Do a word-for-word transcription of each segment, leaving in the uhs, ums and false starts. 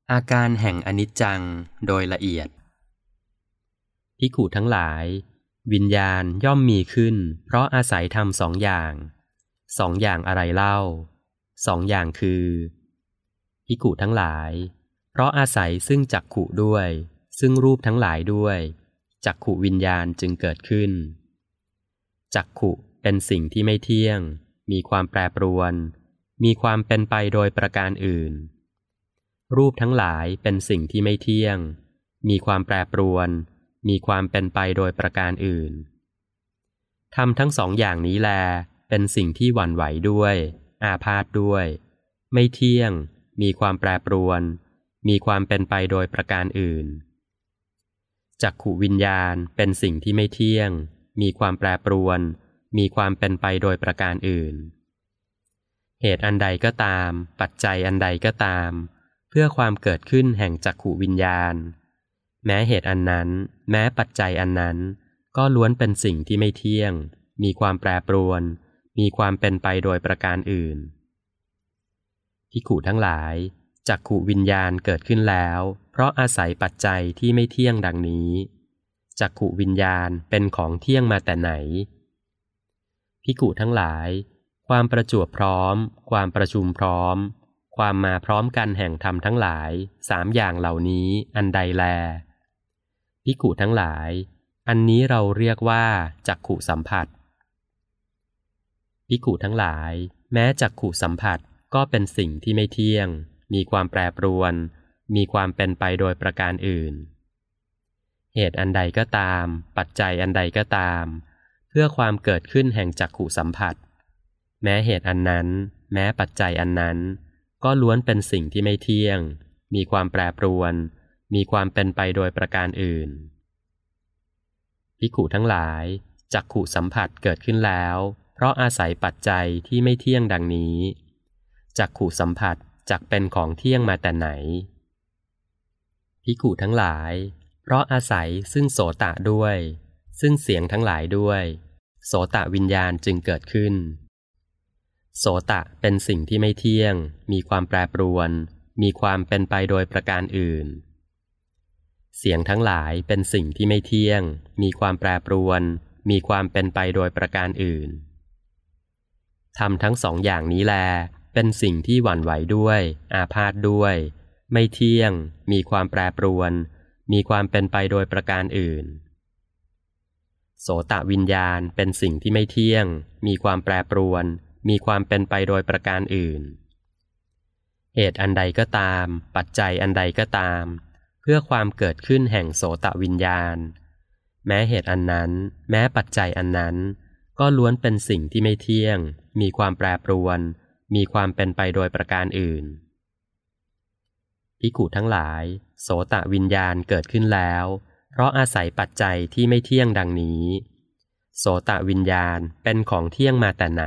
อาการแห่งอนิจจังโดยละเอียดภิกขุทั้งหลายวิญญาณย่อมมีขึ้นเพราะอาศัยธรรมสองอย่างสองอย่างอะไรเล่าสองอย่างคือภิกขุทั้งหลายเพราะอาศัยซึ่งจักขุด้วยซึ่งรูปทั้งหลายด้วยจักขุวิญญาณจึงเกิดขึ้นจักขุเป็นสิ่งที่ไม่เที่ยงมีความแปรปรวนมีความเป็นไปโดยประการอื่นรูปทั้งหลายเป็นสิ่งที่ไม่เที่ยงมีความแปรปรวนมีความเป็นไปโดยประการอื่นธรรมทั้งสองอย่างนี้แลเป็นสิ่งที่หวั่นไหวด้วยอาพาธด้วยไม่เที่ยงมีความแปรปรวนมีความเป็นไปโดยประการอื่นจักขุวิญญาณเป็นสิ่งที่ไม่เที่ยงมีความแปรปรวนมีความเป็นไปโดยประการอื่นเหตุอันใดก็ตามปัจจัยอันใดก็ตามเพื่อความเกิดขึ้นแห่งจักขุวิญญาณแม้เหตุอันนั้นแม้ปัจจัยอันนั้นก็ล้วนเป็นสิ่งที่ไม่เที่ยงมีความแปรปรวนมีความเป็นไปโดยประการอื่นภิกขุทั้งหลายจักขุวิญญาณเกิดขึ้นแล้วเพราะอาศัยปัจจัยที่ไม่เที่ยงดังนี้จักขุวิญญาณเป็นของเที่ยงมาแต่ไหนภิกขุทั้งหลายความประจวบพร้อมความประชุมพร้อมความมาพร้อมกันแห่งธรรมทั้งหลายสามอย่างเหล่านี้อันใดแลภิกขุทั้งหลายอันนี้เราเรียกว่าจักขุสัมผัสภิกขุทั้งหลายแม้จักขุสัมผัสก็เป็นสิ่งที่ไม่เที่ยงมีความแปรปรวนมีความเป็นไปโดยประการอื่นเหตุอันใดก็ตามปัจจัยอันใดก็ตามเพื่อความเกิดขึ้นแห่งจักขุสัมผัสแม้เหตุอันนั้นแม้ปัจจัยอันนั้นก็ล้วนเป็นสิ่งที่ไม่เที่ยงมีความแปรปรวนมีความเป็นไปโดยประการอื่นภิกขุทั้งหลายจักขุสัมผัสเกิดขึ้นแล้วเพราะอาศัยปัจจัยที่ไม่เที่ยงดังนี้จักขุสัมผัสจักเป็นของเที่ยงมาแต่ไหนภิกขุทั้งหลายเพราะอาศัยซึ่งโสตะด้วยซึ่งเสียงทั้งหลายด้วยโสตะวิญญาณจึงเกิดขึ้นโสตะเป็นสิ่งที่ไม่เที่ยงมีความแปรปรวนมีความเป็นไปโดยประการอื่นเสียงทั้งหลายเป็นสิ่งที่ไม่เที่ยงมีความแปรปรวนมีความเป็นไปโดยประการอื่นธรรมทั้งสองอย่างนี้แลเป็นสิ่งที่หวั่นไหวด้วยอาพาธด้วยไม่เที่ยงมีความแปรปรวนมีความเป็นไปโดยประการอื่นโสตวิญญาณเป็นสิ่งที่ไม่เที่ยงมีความแปรปรวนมีความเป็นไปโดยประการอื่นเหตุอันใดก็ตามปัจจัยอันใดก็ตามเพื่อความเกิดขึ้นแห่งโสตวิญญาณแม้เหตุอันนั้นแม้ปัจจัยอันนั้นก็ล้วนเป็นสิ่งที่ไม่เที่ยงมีความแปรปรวนมีความเป็นไปโดยประการอื่นภิกขุทั้งหลายโสตวิญญาณเกิดขึ้นแล้วเพราะอาศัยปัจจัยที่ไม่เที่ยงดังนี้โสตวิญญาณเป็นของเที่ยงมาแต่ไหน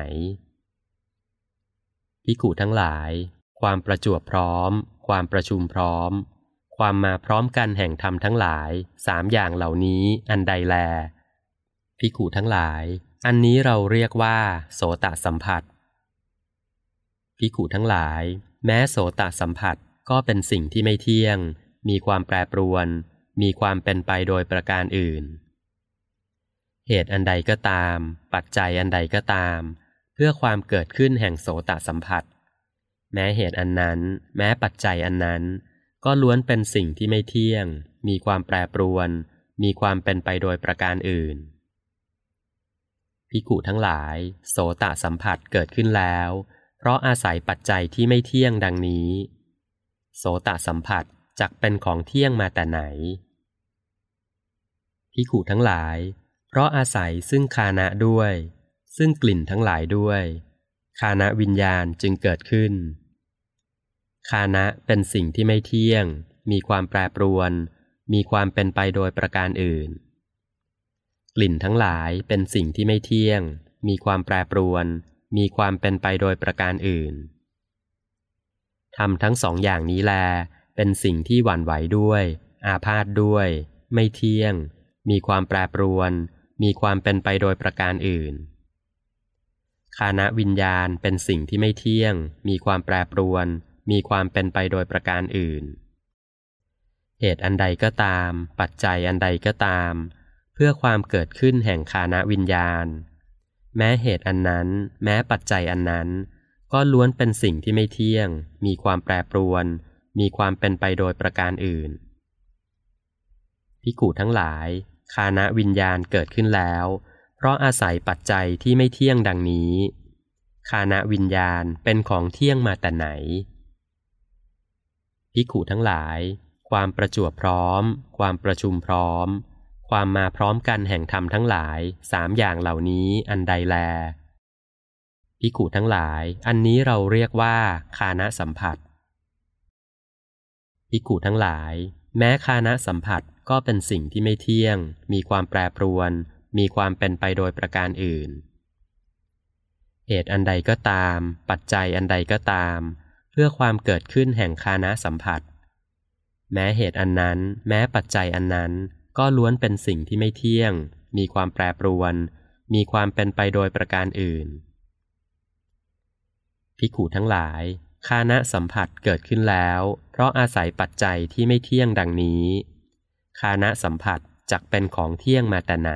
ภิกขุทั้งหลายความประจวบพร้อมความประชุมพร้อมความมาพร้อมกันแห่งธรรมทั้งหลายสามอย่างเหล่านี้อันใดแลภิกขุทั้งหลายอันนี้เราเรียกว่าโสตสัมผัสภิกขุทั้งหลายแม้โสตสัมผัสก็เป็นสิ่งที่ไม่เที่ยงมีความแปรปรวนมีความเป็นไปโดยประการอื่นเหตุอันใดก็ตามปัจจัยอันใดก็ตามเพื่อความเกิดขึ้นแห่งโสตสัมผัสแม้เหตุอันนั้นแม้ปัจจัยอันนั้นก็ล้วนเป็นสิ่งที่ไม่เที่ยงมีความแปรปรวนมีความเป็นไปโดยประการอื่นภิกขุทั้งหลายโสตสัมผัสเกิดขึ้นแล้วเพราะอาศัยปัจจัยที่ไม่เที่ยงดังนี้โสตสัมผัสจักเป็นของเที่ยงมาแต่ไหนภิกขุทั้งหลายเพราะอาศัยซึ่งฆานะด้วยซึ่งกลิ่นทั้งหลายด้วยฆานะวิญญาณจึงเกิดขึ้นฆานะเป็นสิ่งที่ไม่เที่ยงมีความแปรปรวนมีความเป็นไปโดยประการอื่นกลิ่นทั้งหลายเป็นสิ่งที่ไม่เที่ยงมีความแปรปรวนมีความเป็นไปโดยประการอื่นธรรมทั้งสองอย่างนี้แลเป็นสิ่งที่หวั่นไหวด้วยอาพาธด้วยไม่เที่ยงมีความแปรปรวนมีความเป็นไปโดยประการอื่นฆานะวิญญาณเป็นสิ่งที่ไม่เที่ยงมีความแปรปรวนมีความเป็นไปโดยประการอื่นเหตุอันใดก็ตามปัจจัยอันใดก็ตามเพื่อความเกิดขึ้นแห่งฆานวิญญาณแม้เหตุอันนั้นแม้ปัจจัยอันนั้นก็ล้วนเป็นสิ่งที่ไม่เที่ยงมีความแปรปรวนมีความเป็นไปโดยประการอื่นภิกขุทั้งหลายฆานวิญญาณเกิดขึ้นแล้วเพราะอาศัยปัจจัยที่ไม่เที่ยงดังนี้ฆานวิญญาณเป็นของเที่ยงมาแต่ไหนภิกขุทั้งหลายความประจวบพร้อมความประชุมพร้อมความมาพร้อมกันแห่งธรรมทั้งหลายสามอย่างเหล่านี้อันใดแลภิกขุทั้งหลายอันนี้เราเรียกว่าฆานสัมผัสภิกขุทั้งหลายแม้ฆานสัมผัสก็เป็นสิ่งที่ไม่เที่ยงมีความแปรปรวนมีความเป็นไปโดยประการอื่นเหตุอันใดก็ตามปัจจัยอันใดก็ตามเพื่อความเกิดขึ้นแห่งฆานสัมผัสแม้เหตุอันนั้นแม้ปัจจัยอันนั้นก็ล้วนเป็นสิ่งที่ไม่เที่ยงมีความแปรปรวนมีความเป็นไปโดยประการอื่นภิกขุทั้งหลายฆานสัมผัสเกิดขึ้นแล้วเพราะอาศัยปัจจัยที่ไม่เที่ยงดังนี้ฆานสัมผัสจักเป็นของเที่ยงมาแต่ไหน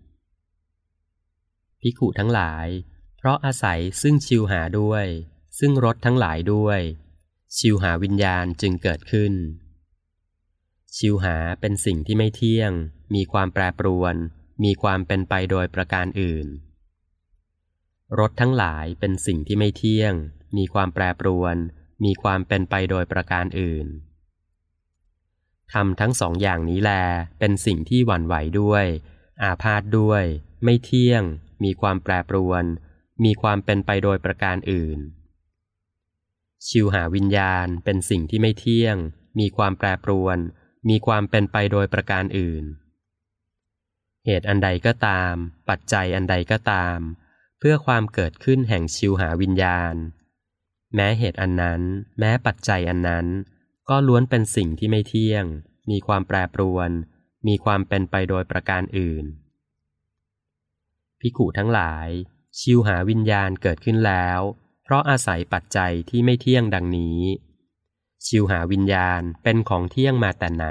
ภิกขุทั้งหลายเพราะอาศัยซึ่งชิวหาด้วยซึ่งรสทั้งหลายด้วยชิวหาวิญญาณจึงเกิดขึ้นชิวหาเป็นสิ่งที่ไม่เที่ยงมีความแปรปรวนมีความเป็นไปโดยประการอื่นรสทั้งหลายเป็นสิ่งที่ไม่เที่ยงมีความแปรปรวนมีความเป็นไปโดยประการอื่นธรรมทั้งสองอย่างนี้แลเป็นสิ่งที่หวั่นไหวด้วยอาพาธด้วยไม่เที่ยงมีความแปรปรวนมีความเป็นไปโดยประการอื่นชิวหาวิญญาณเป็นสิ่งที่ไม่เที่ยงมีความแปรปรวนมีความเป็นไปโดยประการอื่นเหตุอันใดก็ตามปัจจัยอันใดก็ตามเพื่อความเกิดขึ้นแห่งชิวหาวิญญาณแม้เหตุอันนั้นแม้ปัจจัยอันนั้นก็ล้วนเป็นสิ่งที่ไม่เที่ยงมีความแปรปรวนมีความเป็นไปโดยประการอื่นภิกขุทั้งหลายชิวหาวิญญาณเกิดขึ้นแล้วเพราะอาศัยปัจจัยที่ไม่เที่ยงดังนี้ชิวหาวิญญาณเป็นของเที่ยงมาแต่ไหน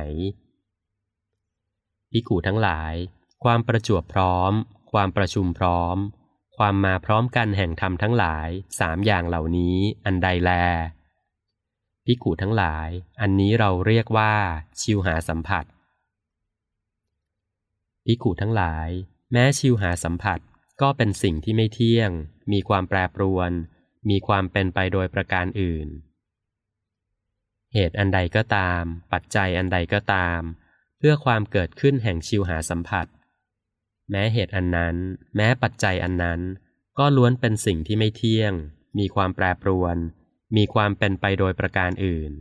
ภิกขุทั้งหลายความประจวบพร้อมความประชุมพร้อมความมาพร้อมกันแห่งธรรมทั้งหลายสามอย่างเหล่านี้อันใดแลภิกขุทั้งหลายอันนี้เราเรียกว่าชิวหาสัมผัสภิกขุทั้งหลายแม้ชิวหาสัมผัสก็เป็นสิ่งที่ไม่เที่ยงมีความแปรปรวนมีความเป็นไปโดยประการอื่นเหตุอันใดก็ตามปัจจัยอันใดก็ตามเพื่อความเกิดขึ้นแห่งชิวหาสัมผัสแม้เหตุอันนั้นแม้ปัจจัยอันนั้นก็ล้วนเป็นสิ่งที่ไม่เที่ยงมีความแปรปรวนมีความเป็นไปโดยประการอื่น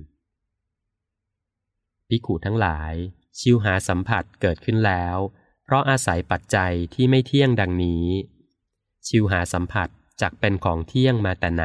ภิกขุทั้งหลายชิวหาสัมผัสเกิดขึ้นแล้วเพราะอาศัยปัจจัยที่ไม่เที่ยงดังนี้ชิวหาสัมผัสจักเป็นของเที่ยงมาแต่ไหน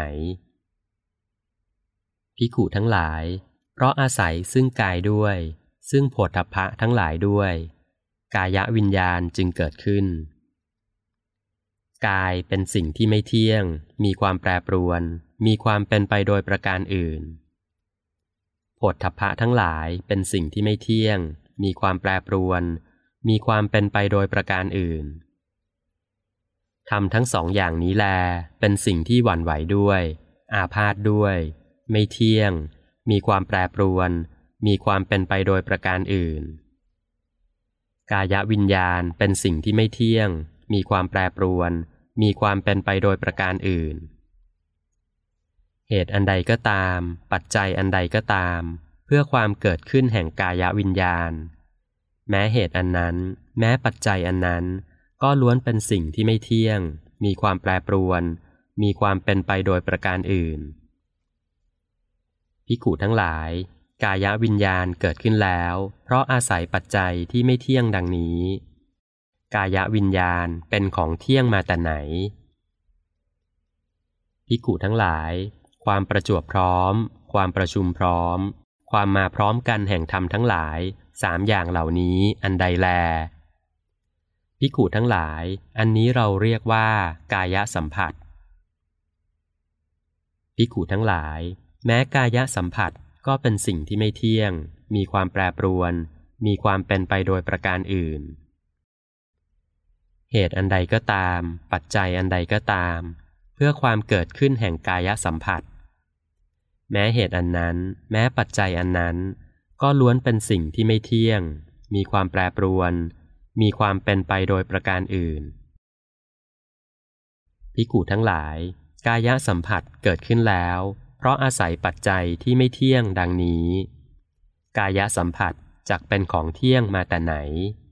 ภิกขุทั้งหลายเพราะอาศัยซึ่งกายด้วยซึ่งโผฏฐัพพะทั้งหลายด้วยกายวิญญาณจึงเกิดขึ้นกายเป็นสิ่งที่ไม่เที่ยงมีความแปรปรวนมีความเป็นไปโดยประการอื่นโผฏฐัพพะทั้งหลายเป็นสิ่งที่ไม่เที่ยงมีความแปรปรวนมีความเป็นไปโดยประการอื่นธรรมทั้งสองอย่างนี้แลเป็นสิ่งที่หวั่นไหวด้วยอาพาธด้วยไม่เที่ยงมีความแปรปรวนมีความเป็นไปโดยประการอื่นกายวิญญาณเป็นสิ่งที่ไม่เที่ยงมีความแปรปรวนมีความเป็นไปโดยประการอื่นเหตุอันใดก็ตามปัจจัยอันใดก็ตามเพื่อความเกิดขึ้นแห่งกายวิญญาณแม้เหตุอันนั้นแม้ปัจจัยอันนั้นก็ล้วนเป็นสิ่งที่ไม่เที่ยงมีความแปรปรวนมีความเป็นไปโดยประการอื่นภิกขุทั้งหลายกายวิญญาณเกิดขึ้นแล้วเพราะอาศัยปัจจัยที่ไม่เที่ยงดังนี้กายวิญญาณเป็นของเที่ยงมาแต่ไหนภิกขุทั้งหลายความประจวบพร้อมความประชุมพร้อมความมาพร้อมกันแห่งธรรมทั้งหลายสามอย่างเหล่านี้อันใดแลภิกขุทั้งหลายอันนี้เราเรียกว่ากายสัมผัสภิกขุทั้งหลายแม้กายสัมผัสก็เป็นสิ่งที่ไม่เที่ยงมีความแปรปรวนมีความเป็นไปโดยประการอื่นเหตุอันใดก็ตามปัจจัยอันใดก็ตามเพื่อความเกิดขึ้นแห่งกายสัมผัสแม้เหตุอันนั้นแม้ปัจจัยอันนั้นก็ล้วนเป็นสิ่งที่ไม่เที่ยงมีความแปรปรวนมีความเป็นไปโดยประการอื่นภิกขุทั้งหลายกายสัมผัสเกิดขึ้นแล้วเพราะอาศัยปัจจัยที่ไม่เที่ยงดังนี้กายสัมผัสจักเป็นของเที่ยงมาแต่ไหน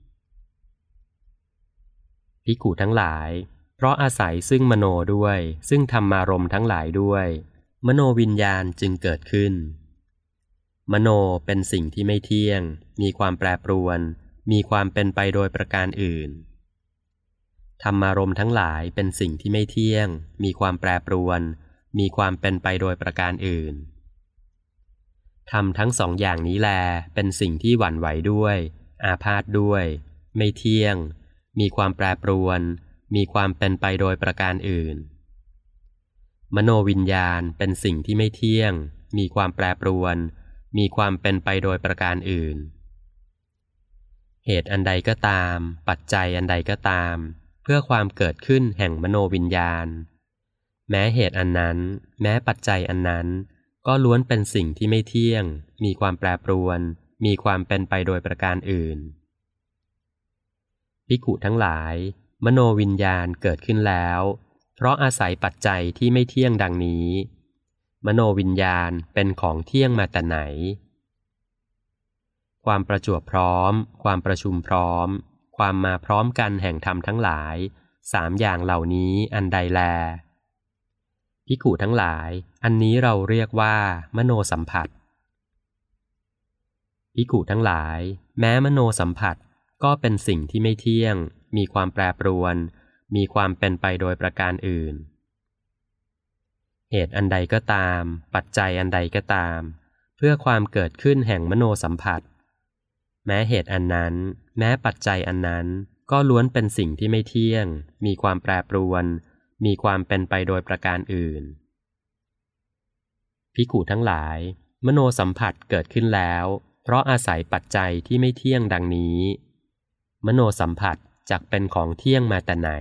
ภิกขุทั้งหลายเพราะอาศัยซึ่งมโนด้วยซึ่งธรรมารมณ์ทั้งหลายด้วยมโนวิญญาณจึงเกิดขึ้นมโนเป็นสิ่งที่ไม่เที่ยงมีความแปรปรวนมีความเป็นไปโดยประการอื่นธรรมารมณ์ทั้งหลายเป็นสิ่งที่ไม่เที่ยงมีความแปรปรวนมีความเป็นไปโดยประการอื่นธรรมทั้งสองอย่างนี้แลเป็นสิ่งที่หวั่นไหวด้วยอาพาธด้วยไม่เที่ยงมีความแปรปรวนมีความเป็นไปโดยประการอื่นมโนวิญญาณเป็นสิ่งที่ไม่เที่ยงมีความแปรปรวนมีความเป็นไปโดยประการอื่นเหตุอันใดก็ตามปัจจัยอันใดก็ตามเพื่อความเกิดขึ้นแห่งมโนวิญญาณแม้เหตุอันนั้นแม้ปัจจัยอันนั้นก็ล้วนเป็นสิ่งที่ไม่เที่ยงมีความแปรปรวนมีความเป็นไปโดยประการอื่นภิกขุทั้งหลายมโนวิญญาณเกิดขึ้นแล้วเพราะอาศัยปัจจัยที่ไม่เที่ยงดังนี้มโนวิญญาณเป็นของเที่ยงมาแต่ไหนความประจวบพร้อมความประชุมพร้อมความมาพร้อมกันแห่งธรรมทั้งหลายสามอย่างเหล่านี้อันใดแลภิกขุทั้งหลายอันนี้เราเรียกว่ามโนสัมผัสภิกขุทั้งหลายแม้มโนสัมผัสก็เป็นสิ่งที่ไม่เที่ยงมีความแปรปรวนมีความเป็นไปโดยประการอื่นเหตุอันใดก็ตามปัจจัยอันใดก็ตามเพื่อความเกิดขึ้นแห่งมโนสัมผัสแม้เหตุอันนั้นแม้ปัจจัยอันนั้นก็ล้วนเป็นสิ่งที่ไม่เที่ยงมีความแปรปรวนมีความเป็นไปโดยประการอื่นภิกขุทั้งหลายมโนสัมผัสเกิดขึ้นแล้วเพราะอาศัยปัจจัยที่ไม่เที่ยงดังนี้มโนสัมผัสจักเป็นของเที่ยงมาแต่ไหน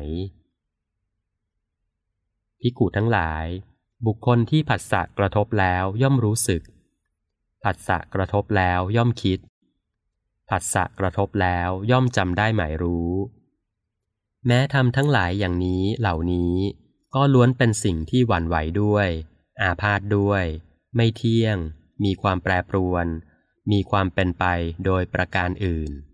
ภิกขุทั้งหลายบุคคลที่ผัสสะกระทบแล้วย่อมรู้สึกผัสสะกระทบแล้วย่อมคิดผัสสะกระทบแล้วย่อมจำได้หมายรู้แม้ธรรมทั้งหลายอย่างนี้เหล่านี้ก็ล้วนเป็นสิ่งที่หวั่นไหวด้วยอาพาธด้วยไม่เที่ยงมีความแปรปรวนมีความเป็นไปโดยประการอื่น